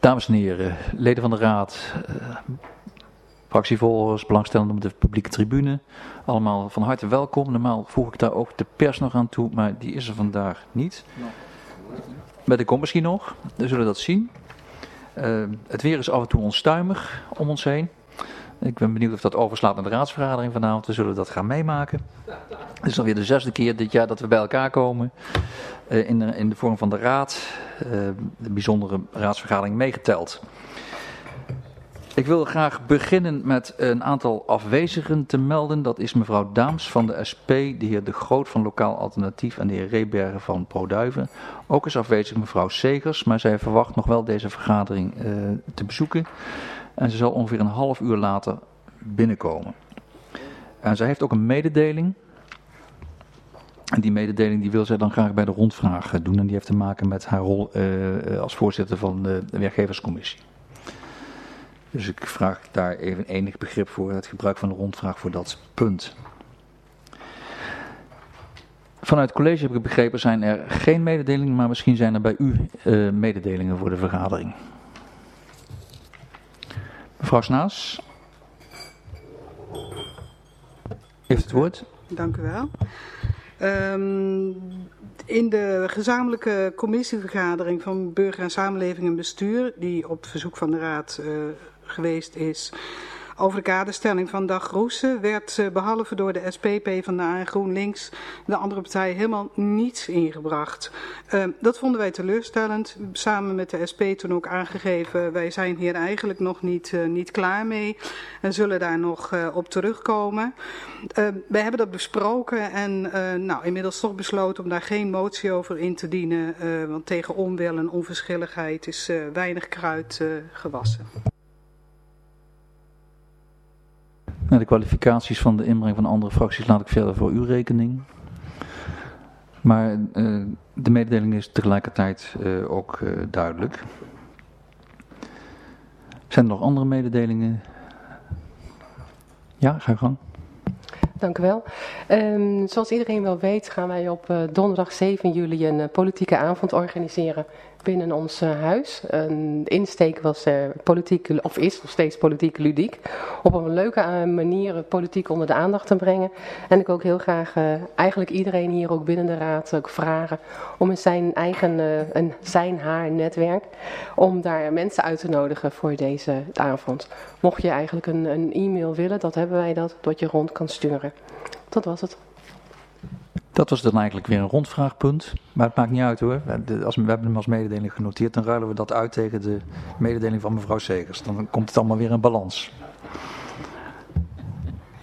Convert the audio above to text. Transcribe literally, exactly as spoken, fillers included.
Dames en heren, leden van de Raad, uh, fractievolgers, belangstellenden op de publieke tribune, allemaal van harte welkom. Normaal voeg ik daar ook de pers nog aan toe, maar die is er vandaag niet. Maar die komt misschien nog, we zullen dat zien. Uh, het weer is af en toe onstuimig om ons heen. Ik ben benieuwd of dat overslaat naar de raadsvergadering vanavond. We zullen dat gaan meemaken. Het is alweer de zesde keer dit jaar dat we bij elkaar komen. Uh, in, de, in de vorm van de raad. Uh, de bijzondere raadsvergadering meegeteld. Ik wil graag beginnen met een aantal afwezigen te melden. Dat is mevrouw Daams van de S P, de heer De Groot van Lokaal Alternatief en de heer Rebergen van ProDuiven. Ook is afwezig mevrouw Segers, maar zij verwacht nog wel deze vergadering uh, te bezoeken. En ze zal ongeveer een half uur later binnenkomen. En zij heeft ook een mededeling. En die mededeling die wil zij dan graag bij de rondvraag doen. En die heeft te maken met haar rol uh, als voorzitter van de werkgeverscommissie. Dus ik vraag daar even enig begrip voor het gebruik van de rondvraag voor dat punt. Vanuit het college heb ik begrepen zijn er geen mededelingen, maar misschien zijn er bij u uh, mededelingen voor de vergadering. Mevrouw Snaas, heeft het woord. Dank u wel. Um, in de gezamenlijke commissievergadering van Burger en Samenleving en Bestuur, die op verzoek van de Raad uh, geweest is, over de kaderstelling van Dag Roesen, werd uh, behalve door de S P, PvdA en GroenLinks de andere partijen helemaal niets ingebracht. Uh, dat vonden wij teleurstellend. Samen met de S P toen ook aangegeven, wij zijn hier eigenlijk nog niet, uh, niet klaar mee en zullen daar nog uh, op terugkomen. Uh, wij hebben dat besproken en uh, nou, inmiddels toch besloten om daar geen motie over in te dienen, uh, want tegen onwil en onverschilligheid is uh, weinig kruid uh, gewassen. De kwalificaties van de inbreng van andere fracties laat ik verder voor uw rekening. Maar uh, de mededeling is tegelijkertijd uh, ook uh, duidelijk. Zijn er nog andere mededelingen? Ja, ga je gang. Dank u wel. Um, zoals iedereen wel weet gaan wij op uh, donderdag zeven juli een uh, politieke avond organiseren binnen ons uh, huis. Een insteek was uh, politiek, of is nog steeds politiek ludiek. Op een leuke uh, manier uh, politiek onder de aandacht te brengen. En ik ook heel graag uh, eigenlijk iedereen hier ook binnen de raad ook vragen om in zijn eigen, uh, een zijn haar netwerk, om daar mensen uit te nodigen voor deze avond. Mocht je eigenlijk een, een e-mail willen, dat hebben wij dat, dat je rond kan sturen. Dat was het. Dat was dan eigenlijk weer een rondvraagpunt. Maar het maakt niet uit hoor. Als we, we hebben hem als mededeling genoteerd, dan ruilen we dat uit tegen de mededeling van mevrouw Segers. Dan komt het allemaal weer in balans.